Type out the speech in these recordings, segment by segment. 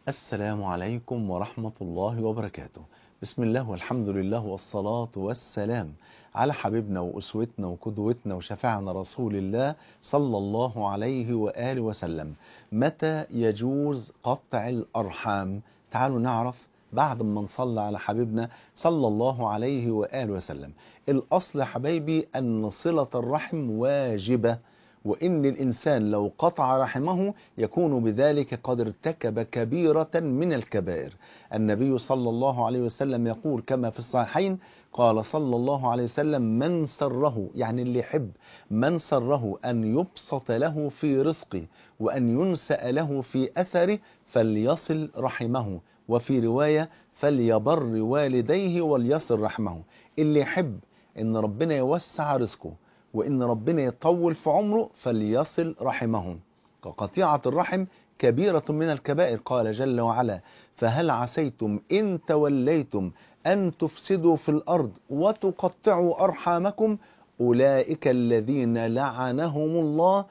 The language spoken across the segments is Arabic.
السلام عليكم ورحمة الله وبركاته. بسم الله والحمد لله والصلاة والسلام على حبيبنا وأسوتنا وقدوتنا وشفيعنا رسول الله صلى الله عليه وآله وسلم. متى يجوز قطع الأرحام؟ تعالوا نعرف بعد ما نصلي على حبيبنا صلى الله عليه وآله وسلم. الأصل يا حبايبي أن صلة الرحم واجبة، وإن الإنسان لو قطع رحمه يكون بذلك قد ارتكب كبيرة من الكبائر. النبي صلى الله عليه وسلم يقول كما في الصحيحين، قال صلى الله عليه وسلم: من سره، يعني اللي يحب، من سره أن يبسط له في رزقه وأن ينسأ له في أثره فليصل رحمه، وفي رواية: فليبر والديه وليصل رحمه. اللي يحب إن ربنا يوسع رزقه وإن ربنا يطول في عمره فليصل رحمه. وقطيعة الرحم كبيرة من الكبائر. قال جل وعلا: فهل عسيتم إن توليتم أن تفسدوا في الأرض وتقطعوا أرحامكم أولئك الذين لعنهم الله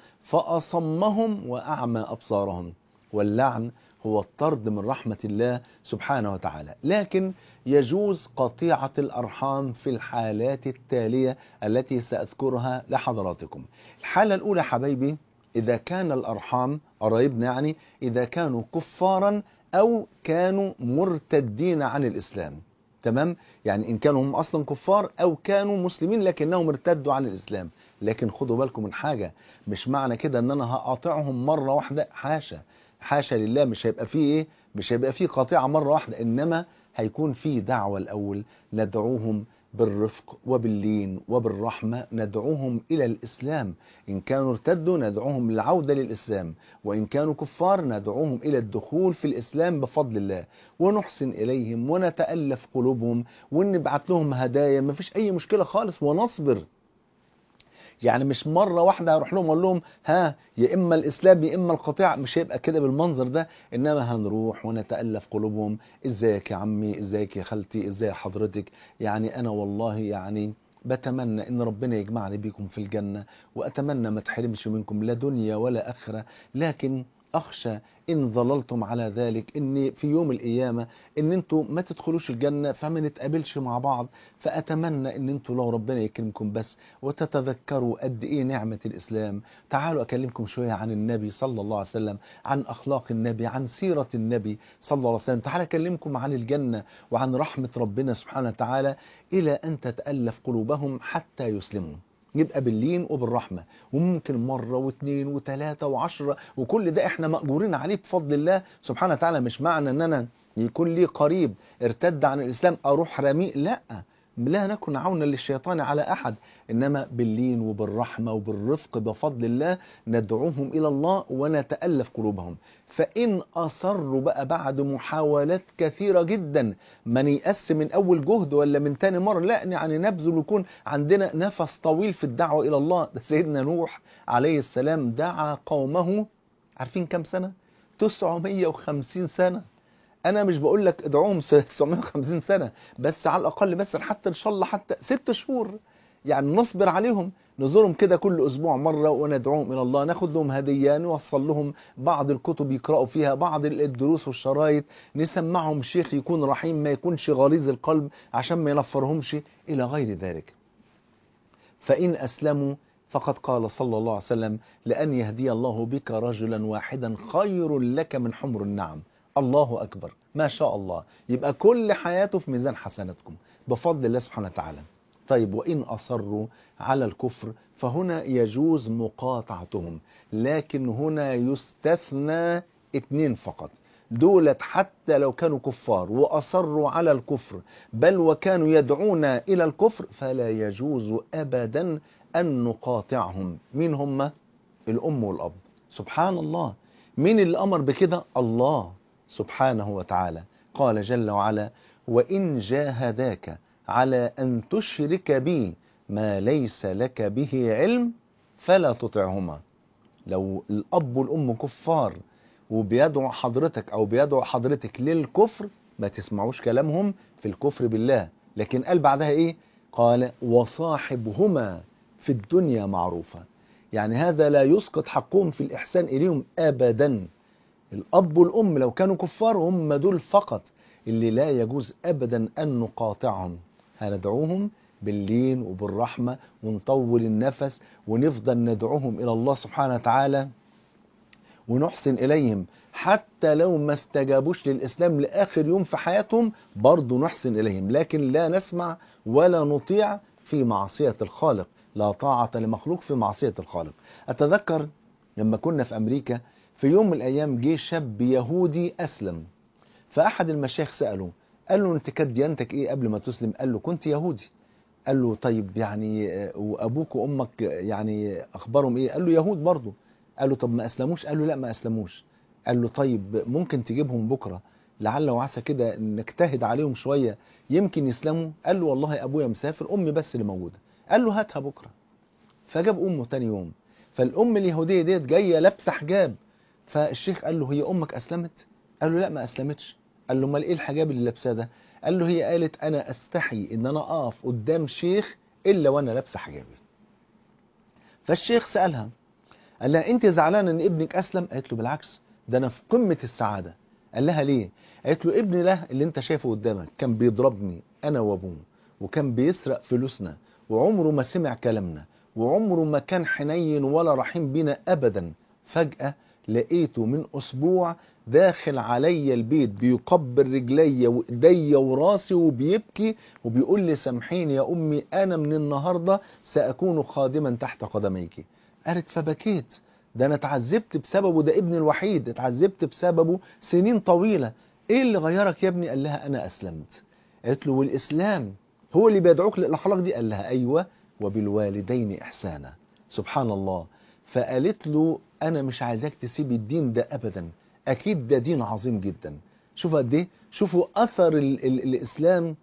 فأصمهم وأعمى أبصارهم. واللعن هو الطرد من رحمة الله سبحانه وتعالى. لكن يجوز قطيعة الأرحام في الحالات التالية التي سأذكرها لحضراتكم. الحالة الأولى حبايبي، إذا كان الأرحام قرايبنا، يعني إذا كانوا كفارا أو كانوا مرتدين عن الإسلام. تمام؟ يعني إن كانوا هم أصلا كفار أو كانوا مسلمين لكنهم ارتدوا عن الإسلام. لكن خدوا بالكم من حاجة، مش معنى كده أن أنا هقاطعهم مرة واحدة، حاشا حاشا لله. مش هيبقى فيه قطيعة مرة واحدة، إنما هيكون فيه دعوة الأول. ندعوهم بالرفق وباللين وبالرحمة، ندعوهم إلى الإسلام. إن كانوا ارتدوا ندعوهم للعودة للإسلام، وإن كانوا كفار ندعوهم إلى الدخول في الإسلام بفضل الله، ونحسن إليهم ونتألف قلوبهم ونبعت لهم هدايا. مفيش أي مشكلة خالص، ونصبر. يعني مش مرة واحدة هروح لهم اقول لهم ها يا اما الاسلام يا اما القطيع، مش هيبقى كده بالمنظر ده. انما هنروح ونتألف قلوبهم. ازيك يا عمي، ازيك يا خالتي، ازاي حضرتك، يعني انا والله يعني بتمنى ان ربنا يجمعني بيكم في الجنة، واتمنى ما تحرمش منكم لا دنيا ولا اخرة. لكن اخشى ان ظللتم على ذلك ان في يوم القيامة ان انتوا ما تدخلوش الجنة فما نتقابلش مع بعض. فاتمنى ان انتوا لو ربنا يكرمكم بس وتتذكروا قد ايه نعمة الاسلام. تعالوا اكلمكم شوية عن النبي صلى الله عليه وسلم، عن اخلاق النبي، عن سيرة النبي صلى الله عليه وسلم. تعالوا اكلمكم عن الجنة وعن رحمة ربنا سبحانه وتعالى، الى ان تتألف قلوبهم حتى يسلموا. يبقى باللين وبالرحمة، وممكن مرة واثنين وثلاثة وعشرة، وكل ده احنا مأجورين عليه بفضل الله سبحانه وتعالى. مش معنى ان انا يكون لي قريب ارتد عن الاسلام اروح رميه، لا نكن عونا للشيطان على أحد، إنما باللين وبالرحمة وبالرفق بفضل الله ندعوهم إلى الله ونتألف قلوبهم. فإن أصروا بقى بعد محاولات كثيرة جدا، ما نيأس من أول جهد ولا من تاني مرة، لا يعني نبذل ويكون عندنا نفس طويل في الدعوة إلى الله. ده سيدنا نوح عليه السلام دعا قومه، عارفين كم سنة؟ 950 سنة. انا مش بقول لك ادعوهم 950 سنة، بس على الاقل بس حتى ان شاء الله حتى 6 شهور يعني نصبر عليهم. نزورهم كده كل اسبوع مرة وندعوهم الى الله، ناخد لهم هدية، نوصل لهم بعض الكتب يقرأوا فيها، بعض الدروس والشرايط، نسمعهم شيخ يكون رحيم ما يكونش غليظ القلب عشان ما ينفرهمش الى غير ذلك. فإن أسلموا فقد قال صلى الله عليه وسلم: لأن يهدي الله بك رجلا واحدا خير لك من حمر النعم. الله أكبر، ما شاء الله. يبقى كل حياته في ميزان حسناتكم بفضل الله سبحانه وتعالى. طيب وإن أصروا على الكفر فهنا يجوز مقاطعتهم، لكن هنا يستثنى 2 فقط. دولت حتى لو كانوا كفار وأصروا على الكفر بل وكانوا يدعون إلى الكفر فلا يجوز أبدا أن نقاطعهم. مين هم؟ الأم والأب. سبحان الله، مين اللي أمر بكده؟ الله سبحانه وتعالى. قال جل وعلا: وإن جاهداك على أن تشرك بي ما ليس لك به علم فلا تطعهما. لو الأب والأم كفار وبيدعو حضرتك أو بيدعو حضرتك للكفر، ما تسمعوش كلامهم في الكفر بالله. لكن قال بعدها إيه؟ قال: وصاحبهما في الدنيا معروفا. يعني هذا لا يسقط حقهم في الإحسان إليهم أبدا. الأب والأم لو كانوا كفار هم دول فقط اللي لا يجوز أبدا أن نقاطعهم، هندعوهم باللين وبالرحمة ونطول النفس ونفضل ندعوهم إلى الله سبحانه وتعالى ونحسن إليهم، حتى لو ما استجابوش للإسلام لآخر يوم في حياتهم برضو نحسن إليهم، لكن لا نسمع ولا نطيع في معصية الخالق، لا طاعة لمخلوق في معصية الخالق. أتذكر لما كنا في أمريكا في يوم من الأيام جه شاب يهودي أسلم، فأحد المشايخ سأله، قال له أنت كانت ديانتك إيه قبل ما تسلم؟ قال له كنت يهودي. قال له طيب يعني وأبوك وأمك يعني أخبارهم إيه؟ قال له يهود برضه. قال له طب ما أسلموش؟ قال له لا ما أسلموش. قال له طيب ممكن تجيبهم بكرة لعل وعسى كده نجتهد عليهم شوية يمكن يسلموا؟ قال له والله أبويا مسافر، أمي بس اللي موجودة. قال له هاتها بكرة. فجاب أمه تاني يوم، فالأم اليهودية ديت جاية لابسة حجاب، فالشيخ قال له هي أمك أسلمت؟ قال له لا ما أسلمتش. قال له امال إيه الحجاب اللي لابساه ده؟ قال له هي قالت أنا أستحي إن أنا أقف قدام شيخ إلا وأنا لابسة حجابي. فالشيخ سألها قال لها أنت زعلانة إن ابنك أسلم؟ قالت له بالعكس ده أنا في قمة السعادة. قال لها ليه؟ قالت له ابني ده اللي أنت شايفه قدامك كان بيضربني أنا وأبوه، وكان بيسرق فلوسنا، وعمره ما سمع كلامنا، وعمره ما كان حنين ولا رحيم بينا أبدا. فجأة لقيته من أسبوع داخل عليا البيت بيقبل رجلي وإيدي وراسي وبيبكي وبيقول لي سامحيني يا أمي أنا من النهاردة سأكون خادما تحت قدميك. قالت فبكيت، ده أنا اتعذبت بسببه، ده ابني الوحيد اتعذبت بسببه سنين طويلة، إيه اللي غيرك يا ابني؟ قال لها أنا أسلمت. قالت له والإسلام هو اللي بيدعوك للأخلاق دي؟ قال لها أيوة وبالوالدين إحسانا. سبحان الله. فقالت له أنا مش عايزاك تسيب الدين ده أبدا، أكيد ده دين عظيم جدا. شوفوا قد إيه، شوفوا أثر الإسلام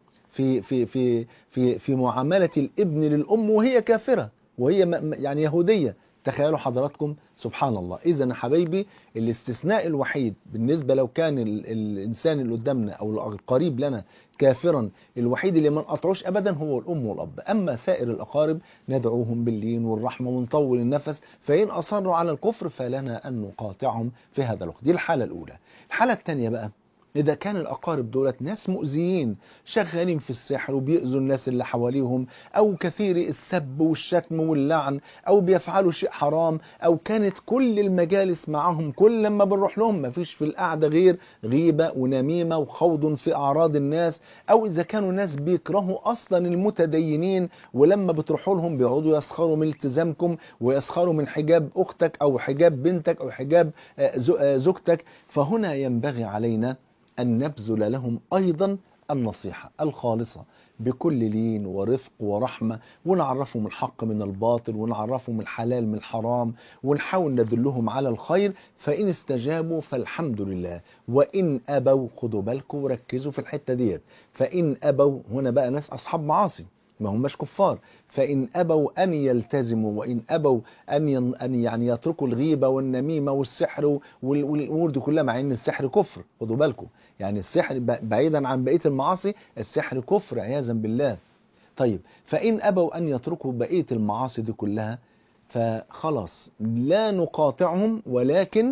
في معاملة الابن للأم وهي كافرة وهي يعني يهودية. تخيلوا حضراتكم سبحان الله. إذا يا حبايبي الاستثناء الوحيد بالنسبة لو كان الإنسان اللي قدامنا أو القريب لنا كافرا، الوحيد اللي ما نقطعوش أبدا هو الأم والأب. أما سائر الأقارب ندعوهم باللين والرحمة ونطول النفس، فإن أصروا على الكفر فلنا أن نقاطعهم في هذا الوقت. دي الحالة الأولى. الحالة الثانية بقى إذا كان الأقارب دولت ناس مؤذيين شغالين في السحر وبيؤذوا الناس اللي حواليهم، أو كثير السب والشتم واللعن، أو بيفعلوا شيء حرام، أو كانت كل المجالس معهم كل لما بنروح لهم مفيش في القعدة غير غيبة ونميمة وخوض في أعراض الناس، أو إذا كانوا ناس بيكرهوا أصلا المتدينين ولما بتروحوا لهم بيقعدوا يسخروا من التزامكم ويسخروا من حجاب أختك أو حجاب بنتك أو حجاب زوجتك. فهنا ينبغي علينا أن نبذل لهم أيضا النصيحة الخالصة بكل لين ورفق ورحمة، ونعرفهم الحق من الباطل ونعرفهم الحلال من الحرام، ونحاول ندلهم على الخير. فإن استجابوا فالحمد لله، وإن أبوا خدوا بالكم وركزوا في الحتة ديت، فإن أبوا هنا بقى ناس أصحاب معاصي ما هماش كفار، فإن أبوا أن يلتزموا وإن أبوا أن يعني يتركوا الغيبة والنميمة والسحر والأمور دي كلها، مع أن السحر كفر خدوا بالكم، يعني السحر بعيدا عن بقية المعاصي السحر كفر عياذا بالله. طيب فإن أبوا أن يتركوا بقية المعاصي دي كلها فخلاص لا نقاطعهم ولكن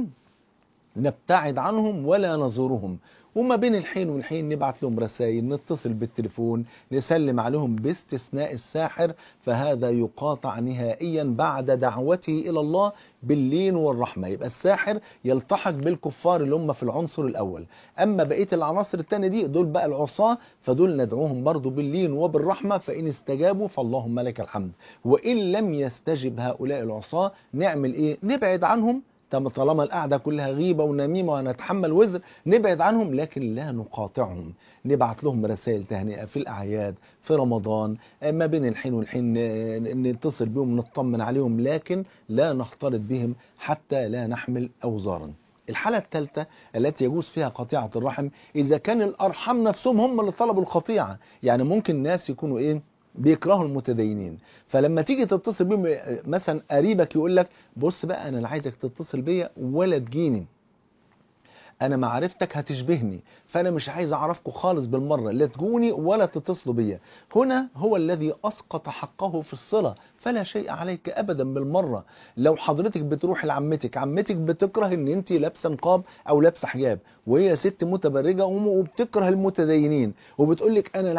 نبتعد عنهم ولا نزورهم، وما بين الحين والحين نبعث لهم رسائل، نتصل بالتليفون، نسلم عليهم، باستثناء الساحر فهذا يقاطع نهائيا بعد دعوته إلى الله باللين والرحمة. يبقى الساحر يلتحق بالكفار اللي هم في العنصر الأول، أما بقية العناصر التانية دي دول بقى العصاة، فدول ندعوهم برضو باللين وبالرحمة، فإن استجابوا فاللهم لك الحمد، وإن لم يستجب هؤلاء العصاة نعمل إيه؟ نبعد عنهم. طالما القعدة كلها غيبة ونميمة ونتحمل وزر نبعد عنهم، لكن لا نقاطعهم، نبعت لهم رسائل تهنئة في الأعياد في رمضان ما بين الحين والحين نتصل بهم نطمن عليهم، لكن لا نختلط بهم حتى لا نحمل أوزارا. الحالة الثالثة التي يجوز فيها قطيعة الرحم إذا كان الأرحام نفسهم هم اللي طلبوا القطيعة. يعني ممكن ناس يكونوا إيه بيكرهوا المتدينين، فلما تيجي تتصل بيهم مثلا قريبك يقول لك بص بقى انا لا عايزك تتصل بيا ولا تجيني، انا معرفتك هتشبهني فانا مش عايز اعرفكم خالص بالمره، لا تجوني ولا تتصلوا بيا. هنا هو الذي اسقط حقه في الصله، فلا شيء عليك أبدا بالمرة. لو حضرتك بتروح لعمتك، عمتك بتكره ان انت لابسه نقاب او لابسه حجاب، وهي ست متبرجه وبتكره المتدينين، وبتقول لك انا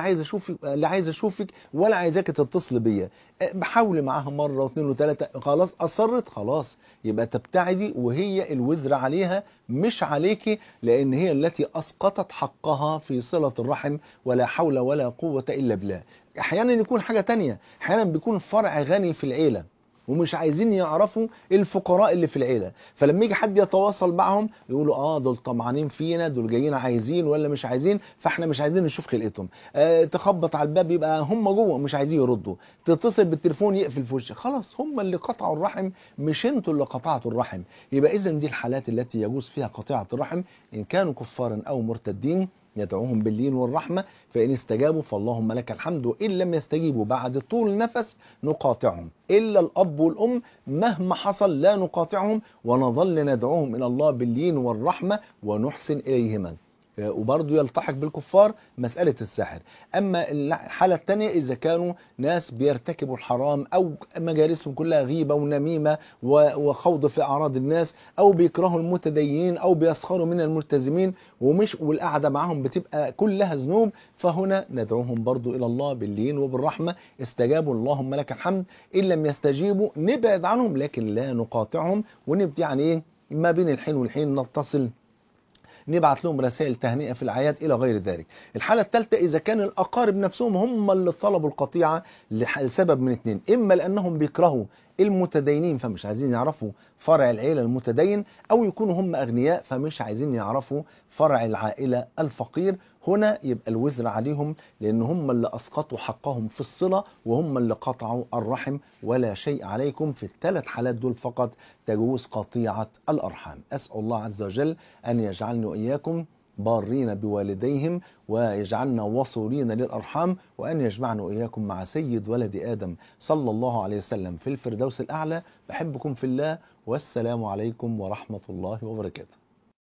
لا عايز اشوفك ولا عايزاك تتصل بيا، بحاولي معاها مره واثنين وثلاثه، خلاص اصرت، خلاص يبقى تبتعدي، وهي الوزر عليها مش عليكي، لان هي التي اسقطت حقها في صله الرحم، ولا حول ولا قوه الا بالله. احيانا يكون حاجه تانية، احيانا بيكون فرع غني في العيله ومش عايزين يعرفوا الفقراء اللي في العيله، فلما يجي حد يتواصل معهم يقولوا دول طمعانين فينا، دول جايين عايزين ولا مش عايزين، فاحنا مش عايزين نشوف خلقتهم. تخبط على الباب يبقى هم جوه مش عايزين يردوا، تتصل بالتليفون يقفل في وشك، خلاص هم اللي قطعوا الرحم مش انتوا اللي قطعتوا الرحم. يبقى اذا دي الحالات التي يجوز فيها قطيعه الرحم، ان كانوا كفارا او مرتدين يدعوهم باللين والرحمة، فإن استجابوا فاللهم لك الحمد، وإن لم يستجيبوا بعد طول نفس نقاطعهم، إلا الأب والأم مهما حصل لا نقاطعهم، ونظل ندعوهم إلى الله باللين والرحمة ونحسن إليهما. وبرضه يلتحق بالكفار مسألة السحر. أما الحالة الثانية إذا كانوا ناس بيرتكبوا الحرام، أو مجالسهم كلها غيبة ونميمة وخوض في أعراض الناس، أو بيكرهوا المتدينين، أو بيسخروا من الملتزمين والقعدة معهم بتبقى كلها ذنوب، فهنا ندعوهم برضه إلى الله باللين وبالرحمة. استجابوا اللهم لك الحمد، إن لم يستجيبوا نبعد عنهم لكن لا نقاطعهم، ونبدي يعني إيه ما بين الحين والحين نتصل، نبعت لهم رسائل تهنئة في الأعياد إلى غير ذلك. الحالة الثالثة إذا كان الأقارب نفسهم هم اللي طلبوا القطيعة لسبب من اثنين، إما لأنهم بيكرهوا المتدينين فمش عايزين يعرفوا فرع العيلة المتدين، أو يكونوا هم أغنياء فمش عايزين يعرفوا فرع العائلة الفقير. هنا يبقى الوزر عليهم، لأن هم اللي أسقطوا حقهم في الصلة، وهم اللي قطعوا الرحم، ولا شيء عليكم. في الثلاث حالات دول فقط تجوز قطيعة الأرحام. أسأل الله عز وجل أن يجعلني وإياكم بارين بوالديهم، ويجعلنا وصولين للأرحام، وأن يجمعنا وإياكم مع سيد ولد آدم صلى الله عليه وسلم في الفردوس الأعلى. بحبكم في الله، والسلام عليكم ورحمة الله وبركاته.